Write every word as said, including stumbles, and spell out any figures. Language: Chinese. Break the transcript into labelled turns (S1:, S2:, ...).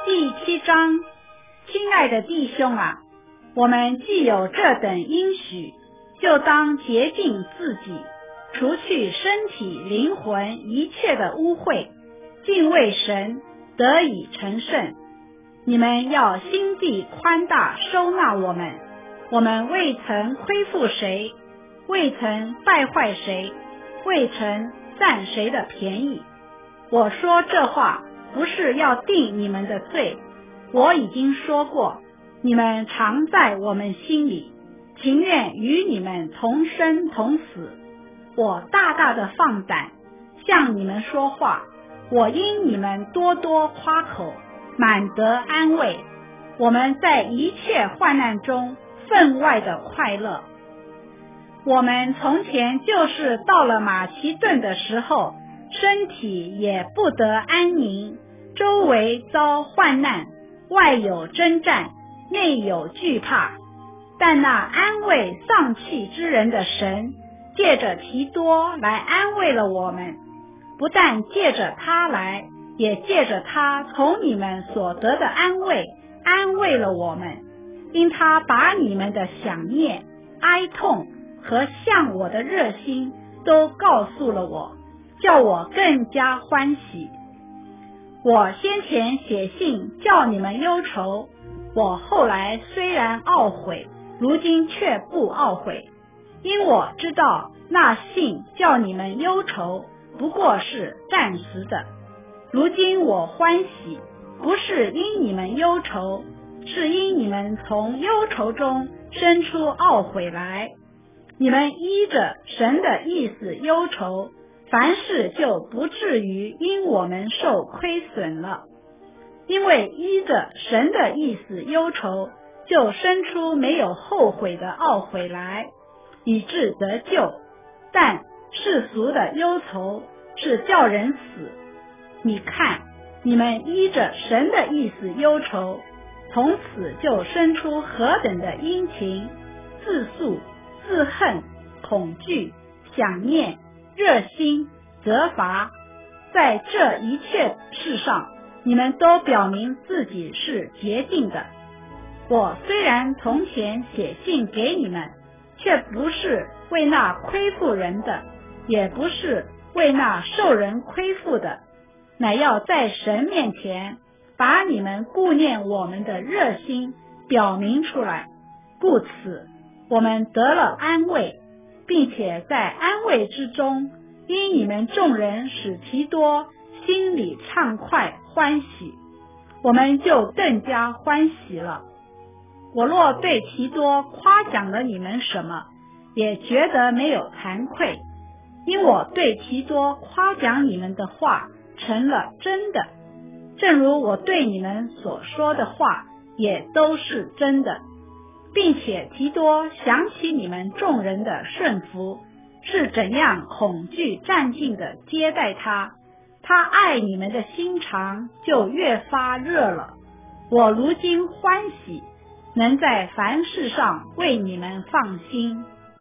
S1: 第七章，亲爱的弟兄啊，我们既有这等应许，就当洁净自己，除去身体灵魂一切的污秽，敬畏神，得以成圣。你们要心地宽大，收纳我们，我们未曾亏负谁，未曾败坏谁，未曾占谁的便宜。我说这话不是要定你们的罪，我已经说过，你们常在我们心里，情愿与你们同生同死。我大大的放胆向你们说话，我因你们多多夸口，满得安慰。我们在一切患难中分外的快乐。我们从前就是到了马其顿的时候，身体也不得安宁，周围遭患难，外有征战，内有惧怕。但那安慰丧气之人的神，借着提多来安慰了我们，不但借着他来，也借着他从你们所得的安慰，安慰了我们。因他把你们的想念、哀痛和向我的热心都告诉了我，叫我更加欢喜。我先前写信叫你们忧愁，我后来虽然懊悔，如今却不懊悔，因我知道那信叫你们忧愁不过是暂时的。如今我欢喜，不是因你们忧愁，是因你们从忧愁中生出懊悔来。你们依着神的意思忧愁，凡事就不至于因我们受亏损了。因为依着神的意思忧愁，就生出没有后悔的懊悔来，以致得救。但世俗的忧愁是叫人死。你看，你们依着神的意思忧愁，从此就生出何等的殷勤、自诉、自恨、恐惧、想念、热心、责罚。在这一切事上，你们都表明自己是洁净的。我虽然从前写信给你们，却不是为那亏负人的，也不是为那受人亏负的，乃要在神面前把你们顾念我们的热心表明出来。故此我们得了安慰，并且在安慰之中，因你们众人使提多心里畅快欢喜，我们就更加欢喜了。我若对提多夸奖了你们什么，也觉得没有惭愧，因我对提多夸奖你们的话成了真的，正如我对你们所说的话也都是真的。并且提多想起你们众人的顺服，是怎样恐惧战兢的接待他，他爱你们的心肠就越发热了。我如今欢喜，能在凡事上为你们放心。